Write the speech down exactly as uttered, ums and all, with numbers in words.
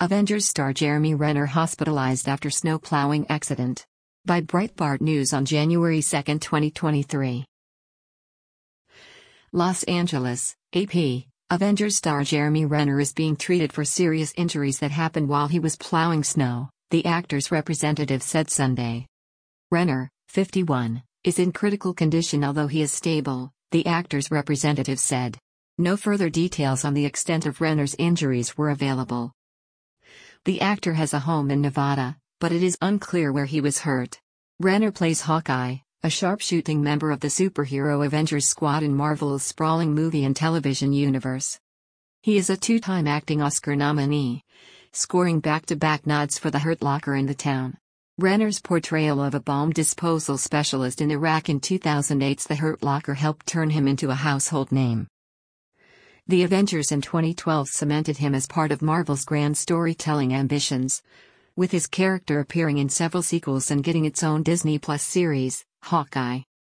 Avengers star Jeremy Renner hospitalized after snow plowing accident. By Breitbart News on January second, twenty twenty-three. Los Angeles, A P. Avengers star Jeremy Renner is being treated for serious injuries that happened while he was plowing snow, the actor's representative said Sunday. Renner, fifty-one, is in critical condition although he is stable, the actor's representative said. No further details on the extent of Renner's injuries were available. The actor has a home in Nevada, but it is unclear where he was hurt. Renner plays Hawkeye, a sharpshooting member of the superhero Avengers squad in Marvel's sprawling movie and television universe. He is a two-time acting Oscar nominee, scoring back-to-back nods for The Hurt Locker and The Town. Renner's portrayal of a bomb disposal specialist in Iraq in two thousand eight's The Hurt Locker helped turn him into a household name. The Avengers in twenty twelve cemented him as part of Marvel's grand storytelling ambitions, with his character appearing in several sequels and getting its own Disney Plus series, Hawkeye.